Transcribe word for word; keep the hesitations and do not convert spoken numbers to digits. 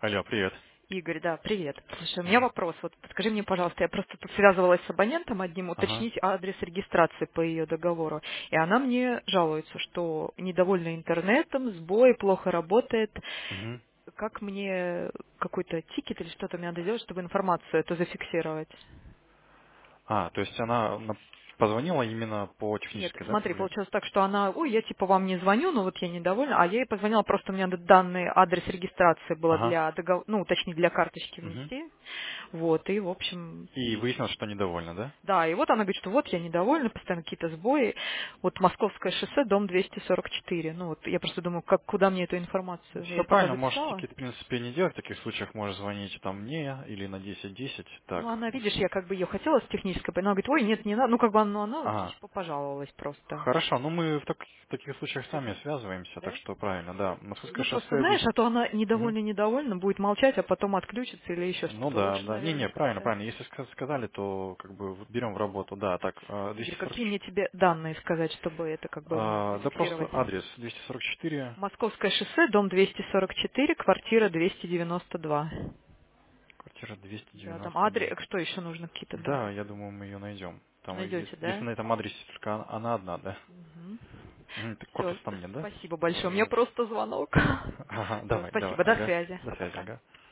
Алло, привет. Игорь, да, привет. Слушай, у меня Мгм. вопрос. Вот подскажи мне, пожалуйста, я просто тут связывалась с абонентом одним, Ага. уточнить адрес регистрации по ее договору. И она мне жалуется, что недовольна интернетом, сбой, плохо работает. Мгм. Как мне какой-то тикет или что-то мне надо сделать, чтобы информацию эту зафиксировать? А, то есть она на- позвонила именно по Нет, технической, да, смотри, проблеме? получилось так, что она, ой, я типа вам не звоню, но вот я недовольна, а я ей позвонила, просто у меня данный адрес регистрации было Ага. для договора, ну, точнее, для карточки Мгм. внести. Вот, и, в общем, И выяснилось, что недовольна, да? да, и вот она говорит, что вот я недовольна, постоянно какие-то сбои. Вот Московское шоссе, дом двести сорок четыре. Ну вот я просто думаю, как, куда мне эту информацию? Все Я пока правильно, можешь записала. тикет, в принципе, не делать. В таких случаях можешь звонить там мне или на десять десять. Ну, Так. она, видишь, я как бы ее хотела с технической, она говорит, ой, нет, не надо. Ну, как бы она, она Ага. типа пожаловалась просто. Хорошо, ну мы в, так- в таких случаях сами Свяжись. связываемся, так Да? что правильно, да. Всё. Московское Ну, просто шоссе знаешь, двести. а то она Мгм. недовольна-недовольна, будет молчать, а потом отключится или еще Ну что-то. да, Лучше, да. Не-не, наверное, правильно, да. правильно. Если ска- сказали, то как бы берем в работу. Да, так, э, Игорь, двести сорок. какие мне тебе данные сказать, чтобы это как бы мне А, да просто зафиксировать? адрес двести сорок четыре, Московское шоссе, дом двести сорок четыре, квартира двести девяносто два. квартира Да, там двести девяносто два. адрес, что еще нужно, какие-то Да, данные? я думаю, мы ее найдем. Там, и Найдете, если, если да? на этом адресе только она, она одна, да? Угу. Мгм, так Все, корпус там нет, да? спасибо большое. У меня Вот. просто звонок. Ага, Все, давай, давай, спасибо, до ага. связи. До связи, Пока. ага.